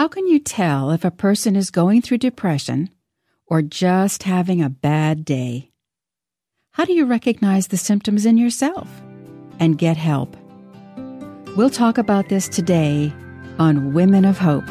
How can you tell if a person is going through depression or just having a bad day? How do you recognize the symptoms in yourself and get help? We'll talk about this today on Women of Hope.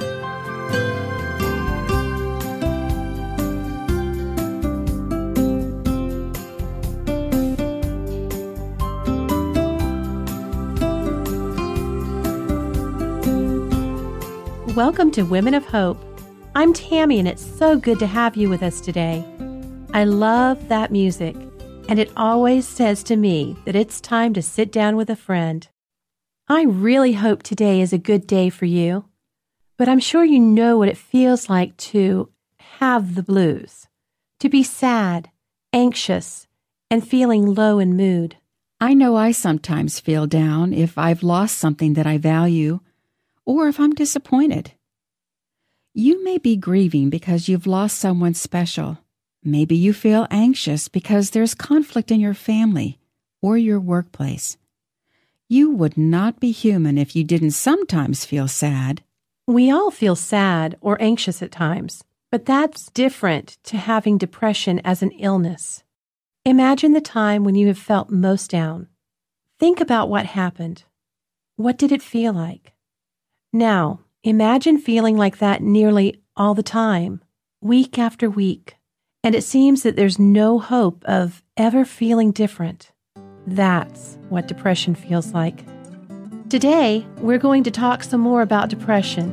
Welcome to Women of Hope. I'm Tammy, and it's so good to have you with us today. I love that music, and it always says to me that it's time to sit down with a friend. I really hope today is a good day for you, but I'm sure you know what it feels like to have the blues, to be sad, anxious, and feeling low in mood. I know I sometimes feel down if I've lost something that I value, or if I'm disappointed. You may be grieving because you've lost someone special. Maybe you feel anxious because there's conflict in your family or your workplace. You would not be human if you didn't sometimes feel sad. We all feel sad or anxious at times, but that's different to having depression as an illness. Imagine the time when you have felt most down. Think about what happened. What did it feel like? Now, imagine feeling like that nearly all the time, week after week, and it seems that there's no hope of ever feeling different. That's what depression feels like. Today, we're going to talk some more about depression.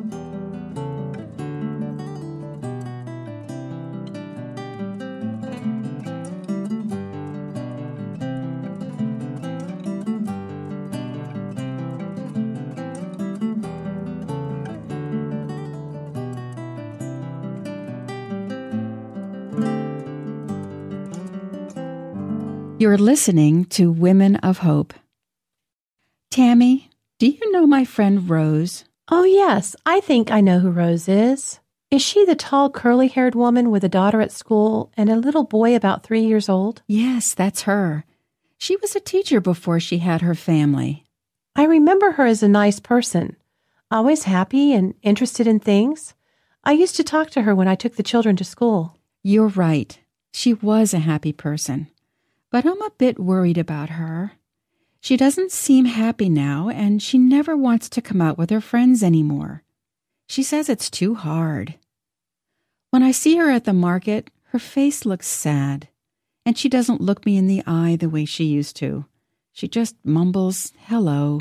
You're listening to Women of Hope. Tammy, do you know my friend Rose? Oh, yes, I think I know who Rose is. Is she the tall, curly-haired woman with a daughter at school and a little boy about 3 years old? Yes, that's her. She was a teacher before she had her family. I remember her as a nice person, always happy and interested in things. I used to talk to her when I took the children to school. You're right. She was a happy person. But I'm a bit worried about her. She doesn't seem happy now, and she never wants to come out with her friends anymore. She says it's too hard. When I see her at the market, her face looks sad, and she doesn't look me in the eye the way she used to. She just mumbles, "Hello."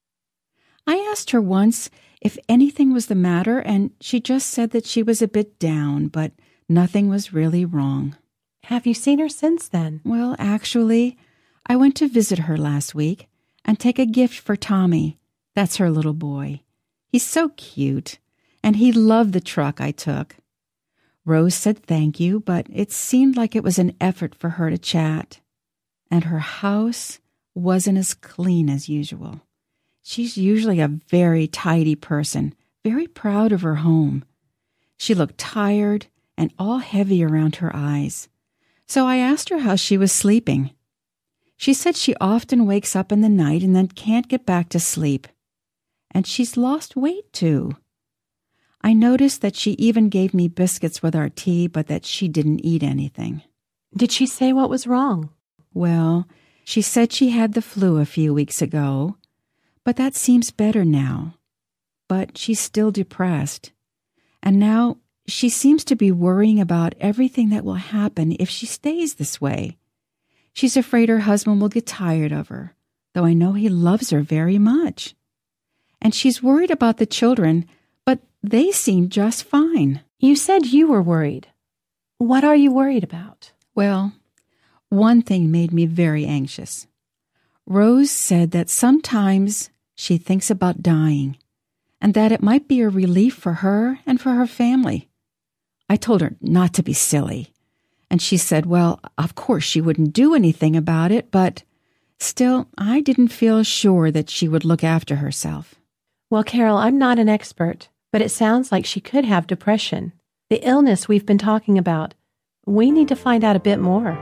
I asked her once if anything was the matter, and she just said that she was a bit down, but nothing was really wrong. Have you seen her since then? Well, actually, I went to visit her last week and take a gift for Tommy. That's her little boy. He's so cute, and he loved the truck I took. Rose said thank you, but it seemed like it was an effort for her to chat. And her house wasn't as clean as usual. She's usually a very tidy person, very proud of her home. She looked tired and all heavy around her eyes. So I asked her how she was sleeping. She said she often wakes up in the night and then can't get back to sleep. And she's lost weight, too. I noticed that she even gave me biscuits with our tea, but that she didn't eat anything. Did she say what was wrong? Well, she said she had the flu a few weeks ago, but that seems better now. But she's still depressed. And now she seems to be worrying about everything that will happen if she stays this way. She's afraid her husband will get tired of her, though I know he loves her very much. And she's worried about the children, but they seem just fine. You said you were worried. What are you worried about? Well, one thing made me very anxious. Rose said that sometimes she thinks about dying, and that it might be a relief for her and for her family. I told her not to be silly, and she said, well, of course she wouldn't do anything about it, but still, I didn't feel sure that she would look after herself. Well, Carol, I'm not an expert, but it sounds like she could have depression, the illness we've been talking about. We need to find out a bit more.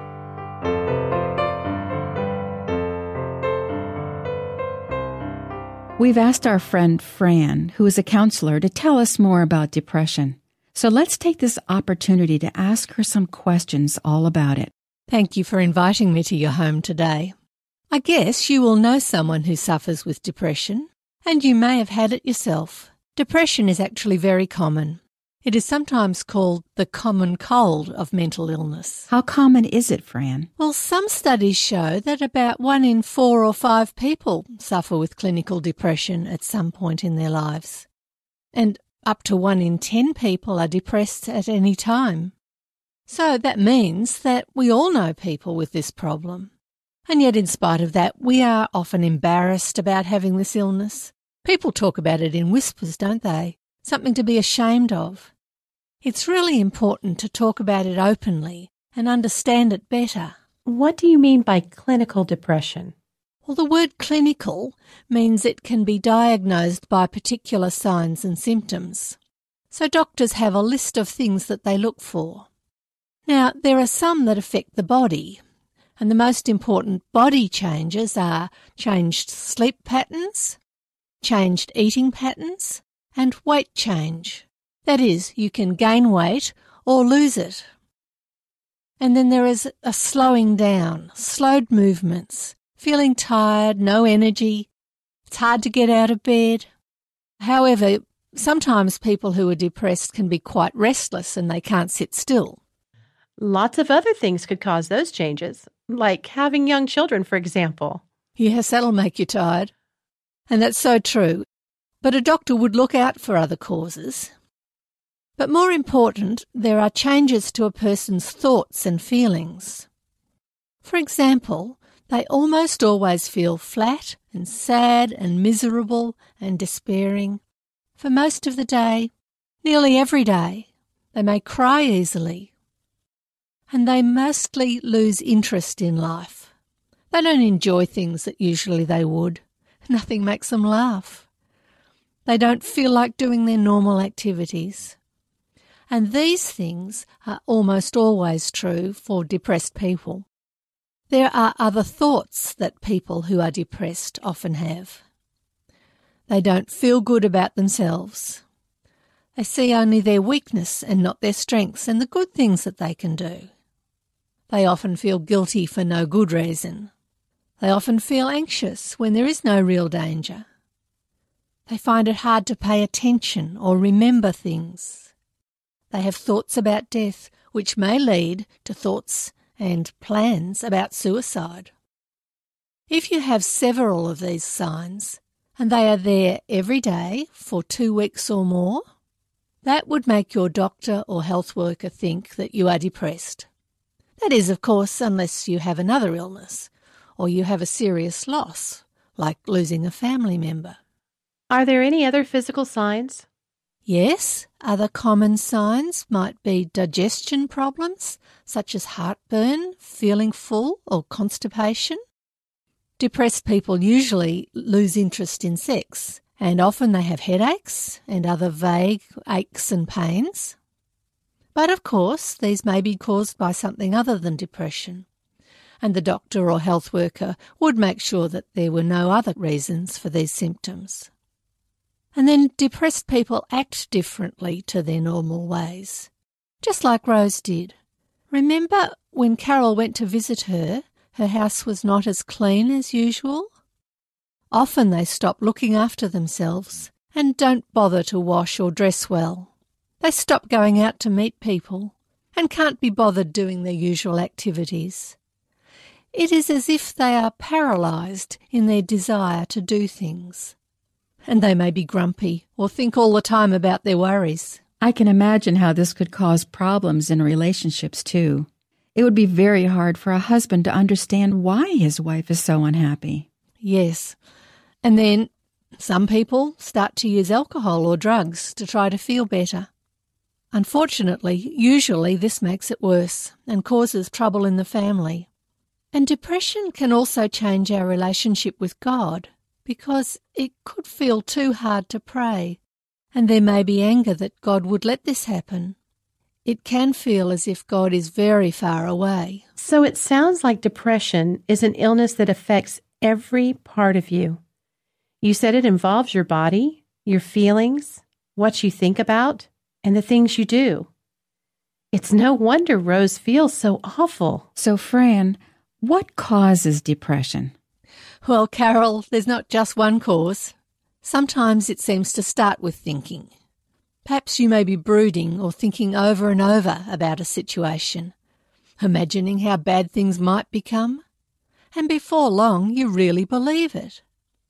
We've asked our friend Fran, who is a counselor, to tell us more about depression. So let's take this opportunity to ask her some questions all about it. Thank you for inviting me to your home today. I guess you will know someone who suffers with depression, and you may have had it yourself. Depression is actually very common. It is sometimes called the common cold of mental illness. How common is it, Fran? Well, some studies show that about 1 in 4 or 5 people suffer with clinical depression at some point in their lives. And up to 1 in 10 people are depressed at any time. So that means that we all know people with this problem. And yet in spite of that, we are often embarrassed about having this illness. People talk about it in whispers, don't they? Something to be ashamed of. It's really important to talk about it openly and understand it better. What do you mean by clinical depression? Well, the word clinical means it can be diagnosed by particular signs and symptoms. So doctors have a list of things that they look for. Now, there are some that affect the body, and the most important body changes are changed sleep patterns, changed eating patterns, and weight change. That is, you can gain weight or lose it. And then there is a slowing down, slowed movements, feeling tired, no energy. It's hard to get out of bed. However, sometimes people who are depressed can be quite restless and they can't sit still. Lots of other things could cause those changes, like having young children, for example. Yes, that'll make you tired. And that's so true. But a doctor would look out for other causes. But more important, there are changes to a person's thoughts and feelings. For example, they almost always feel flat and sad and miserable and despairing. For most of the day, nearly every day, they may cry easily. And they mostly lose interest in life. They don't enjoy things that usually they would. Nothing makes them laugh. They don't feel like doing their normal activities. And these things are almost always true for depressed people. There are other thoughts that people who are depressed often have. They don't feel good about themselves. They see only their weakness and not their strengths and the good things that they can do. They often feel guilty for no good reason. They often feel anxious when there is no real danger. They find it hard to pay attention or remember things. They have thoughts about death, which may lead to thoughts and plans about suicide. If you have several of these signs, and they are there every day for 2 weeks or more, that would make your doctor or health worker think that you are depressed. That is, of course, unless you have another illness or you have a serious loss, like losing a family member. Are there any other physical signs? Yes, other common signs might be digestion problems, such as heartburn, feeling full, or constipation. Depressed people usually lose interest in sex, and often they have headaches and other vague aches and pains. But of course, these may be caused by something other than depression, and the doctor or health worker would make sure that there were no other reasons for these symptoms. And then depressed people act differently to their normal ways, just like Rose did. Remember when Carol went to visit her, her house was not as clean as usual? Often they stop looking after themselves and don't bother to wash or dress well. They stop going out to meet people and can't be bothered doing their usual activities. It is as if they are paralysed in their desire to do things. And they may be grumpy or think all the time about their worries. I can imagine how this could cause problems in relationships too. It would be very hard for a husband to understand why his wife is so unhappy. Yes. And then some people start to use alcohol or drugs to try to feel better. Unfortunately, usually this makes it worse and causes trouble in the family. And depression can also change our relationship with God because it could feel too hard to pray, and there may be anger that God would let this happen. It can feel as if God is very far away. So it sounds like depression is an illness that affects every part of you. You said it involves your body, your feelings, what you think about, and the things you do. It's no wonder Rose feels so awful. So, Fran, what causes depression? Well, Carol, there's not just one cause. Sometimes it seems to start with thinking. Perhaps you may be brooding or thinking over and over about a situation, imagining how bad things might become, and before long you really believe it.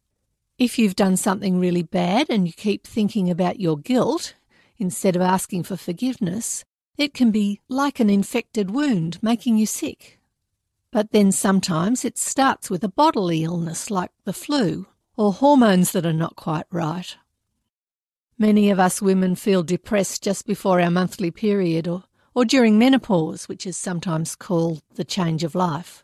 If you've done something really bad and you keep thinking about your guilt instead of asking for forgiveness, it can be like an infected wound making you sick. But then sometimes it starts with a bodily illness like the flu or hormones that are not quite right. Many of us women feel depressed just before our monthly period or during menopause, which is sometimes called the change of life.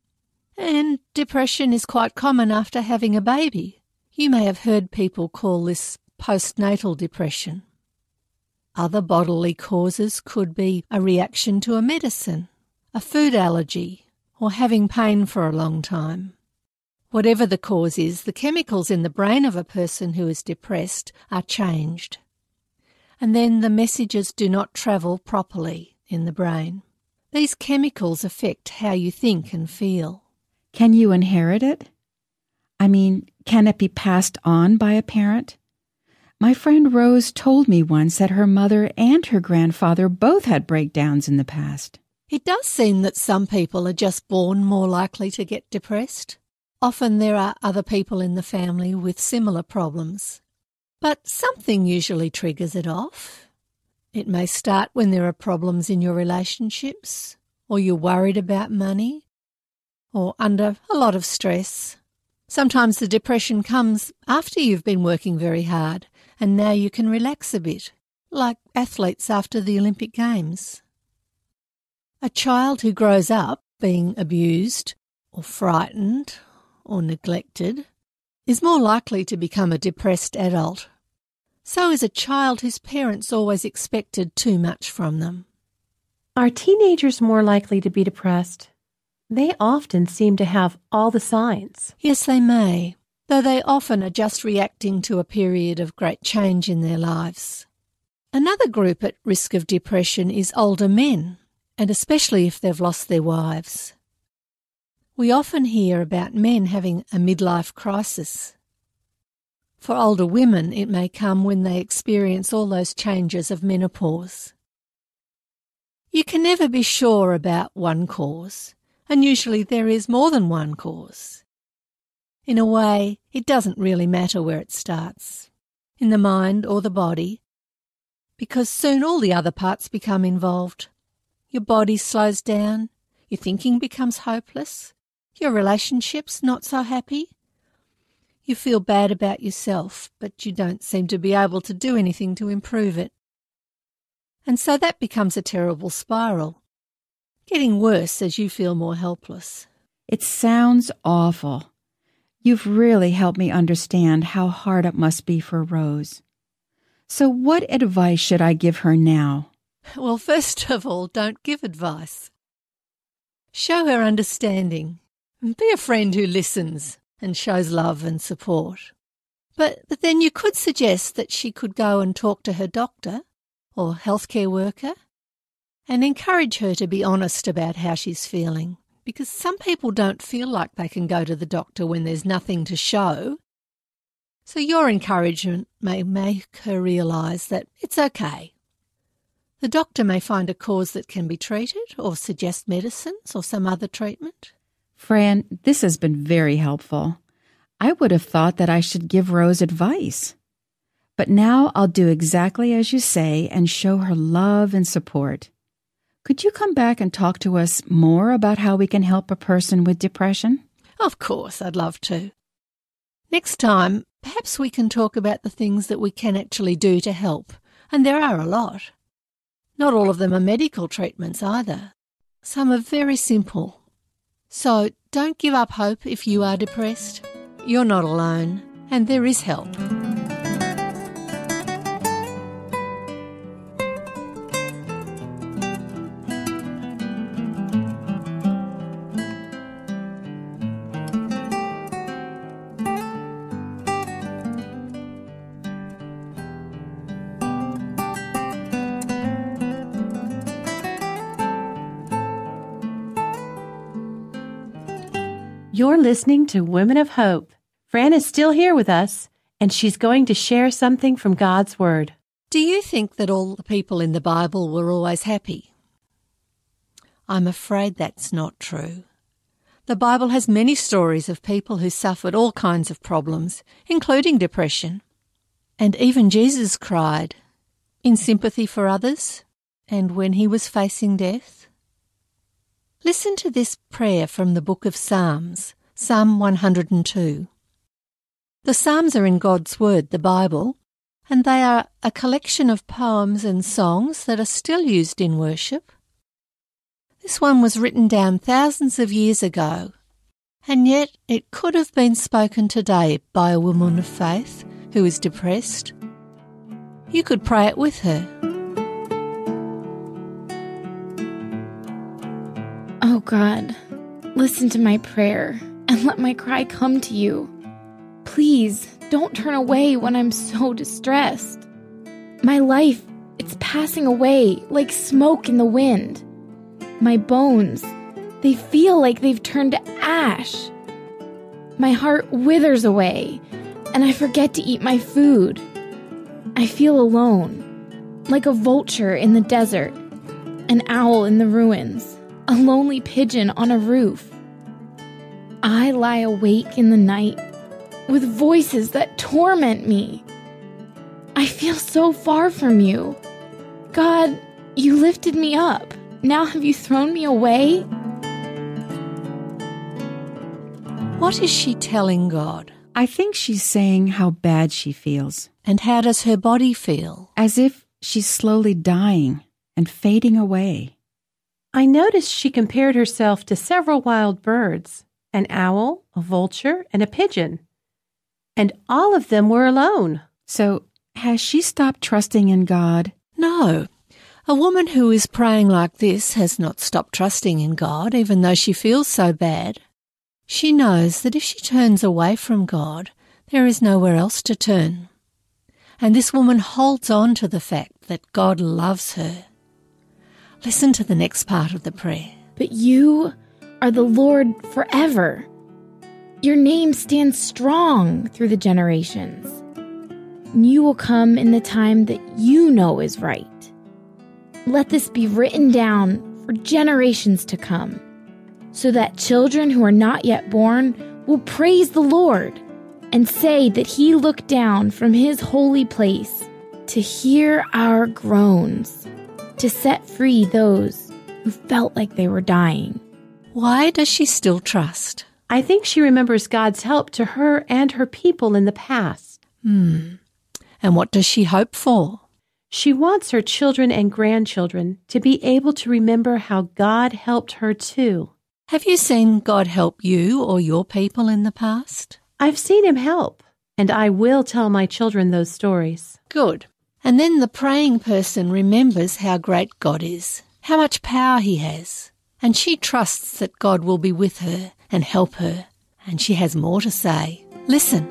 And depression is quite common after having a baby. You may have heard people call this postnatal depression. Other bodily causes could be a reaction to a medicine, a food allergy, or having pain for a long time. Whatever the cause is, the chemicals in the brain of a person who is depressed are changed. And then the messages do not travel properly in the brain. These chemicals affect how you think and feel. Can you inherit it? I mean, can it be passed on by a parent? My friend Rose told me once that her mother and her grandfather both had breakdowns in the past. It does seem that some people are just born more likely to get depressed. Often there are other people in the family with similar problems. But something usually triggers it off. It may start when there are problems in your relationships, or you're worried about money, or under a lot of stress. Sometimes the depression comes after you've been working very hard and now you can relax a bit, like athletes after the Olympic Games. A child who grows up being abused or frightened or neglected is more likely to become a depressed adult. So is a child whose parents always expected too much from them. Are teenagers more likely to be depressed? They often seem to have all the signs. Yes, they may, though they often are just reacting to a period of great change in their lives. Another group at risk of depression is older men, and especially if they've lost their wives. We often hear about men having a midlife crisis. For older women, it may come when they experience all those changes of menopause. You can never be sure about one cause, and usually there is more than one cause. In a way, it doesn't really matter where it starts, in the mind or the body, because soon all the other parts become involved. Your body slows down, your thinking becomes hopeless, your relationships not so happy. You feel bad about yourself, but you don't seem to be able to do anything to improve it. And so that becomes a terrible spiral, getting worse as you feel more helpless. It sounds awful. You've really helped me understand how hard it must be for Rose. So what advice should I give her now? Well, first of all, don't give advice. Show her understanding. Be a friend who listens and shows love and support. But then you could suggest that she could go and talk to her doctor or healthcare worker and encourage her to be honest about how she's feeling, because some people don't feel like they can go to the doctor when there's nothing to show. So your encouragement may make her realise that it's okay. The doctor may find a cause that can be treated or suggest medicines or some other treatment. Fran, this has been very helpful. I would have thought that I should give Rose advice. But now I'll do exactly as you say and show her love and support. Could you come back and talk to us more about how we can help a person with depression? Of course, I'd love to. Next time, perhaps we can talk about the things that we can actually do to help, and there are a lot. Not all of them are medical treatments either. Some are very simple. So don't give up hope if you are depressed. You're not alone, and there is help. You're listening to Women of Hope. Fran is still here with us, and she's going to share something from God's Word. Do you think that all the people in the Bible were always happy? I'm afraid that's not true. The Bible has many stories of people who suffered all kinds of problems, including depression. And even Jesus cried in sympathy for others and when he was facing death. Listen to this prayer from the book of Psalms, Psalm 102. The Psalms are in God's Word, the Bible, and they are a collection of poems and songs that are still used in worship. This one was written down thousands of years ago, and yet it could have been spoken today by a woman of faith who is depressed. You could pray it with her. Oh God, listen to my prayer and let my cry come to you. Please don't turn away when I'm so distressed. My life, it's passing away like smoke in the wind. My bones, they feel like they've turned to ash. My heart withers away, and I forget to eat my food. I feel alone, like a vulture in the desert, an owl in the ruins, a lonely pigeon on a roof. I lie awake in the night with voices that torment me. I feel so far from you. God, you lifted me up. Now have you thrown me away? What is she telling God? I think she's saying how bad she feels, And how does her body feel? as if she's slowly dying and fading away. I noticed she compared herself to several wild birds, an owl, a vulture, and a pigeon. And all of them were alone. So, has she stopped trusting in God? No. A woman who is praying like this has not stopped trusting in God, even though she feels so bad. She knows that if she turns away from God, there is nowhere else to turn. And this woman holds on to the fact that God loves her. Listen to the next part of the prayer. But you are the Lord forever. Your name stands strong through the generations. You will come in the time that you know is right. Let this be written down for generations to come, so that children who are not yet born will praise the Lord and say that he looked down from his holy place to hear our groans, to set free those who felt like they were dying. Why does she still trust? I think she remembers God's help to her and her people in the past. And what does she hope for? She wants her children and grandchildren to be able to remember how God helped her too. Have you seen God help you or your people in the past? I've seen him help, and I will tell my children those stories. Good. And then the praying person remembers how great God is, how much power he has, and she trusts that God will be with her and help her, and she has more to say. Listen.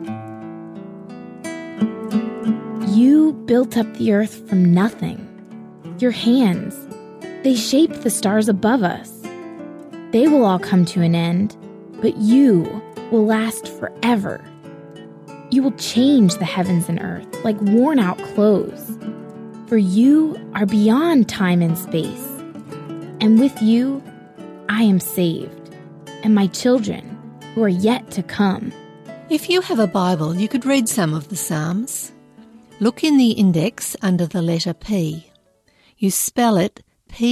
You built up the earth from nothing. Your hands, they shaped the stars above us. They will all come to an end, but you will last forever. You will change the heavens and earth like worn-out clothes. For you are beyond time and space. And with you, I am saved, and my children who are yet to come. If you have a Bible, you could read some of the Psalms. Look in the index under the letter P. You spell it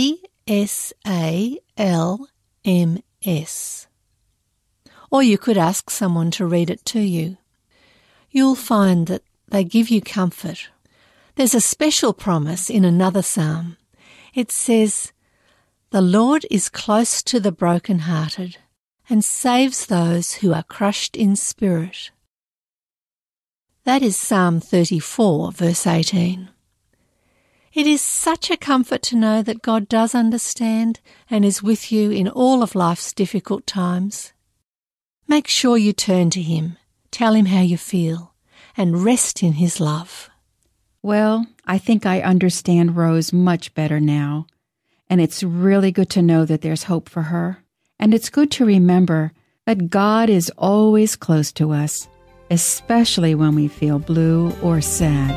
P-S-A-L-M-S. Or you could ask someone to read it to you. You'll find that they give you comfort. There's a special promise in another psalm. It says, "The Lord is close to the brokenhearted and saves those who are crushed in spirit." That is Psalm 34, verse 18. It is such a comfort to know that God does understand and is with you in all of life's difficult times. Make sure you turn to him, tell him how you feel, and rest in his love. Well, I think I understand Rose much better now, and it's really good to know that there's hope for her. And it's good to remember that God is always close to us, especially when we feel blue or sad.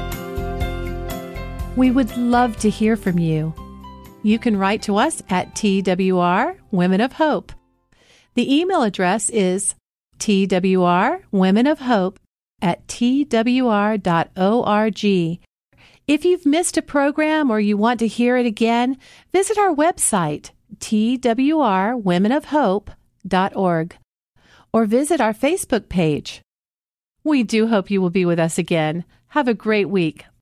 We would love to hear from you. You can write to us at TWR Women of Hope. The email address is twrwomenofhope@twr.org. If you've missed a program or you want to hear it again, visit our website, twrwomenofhope.org, or visit our Facebook page. We do hope you will be with us again. Have a great week.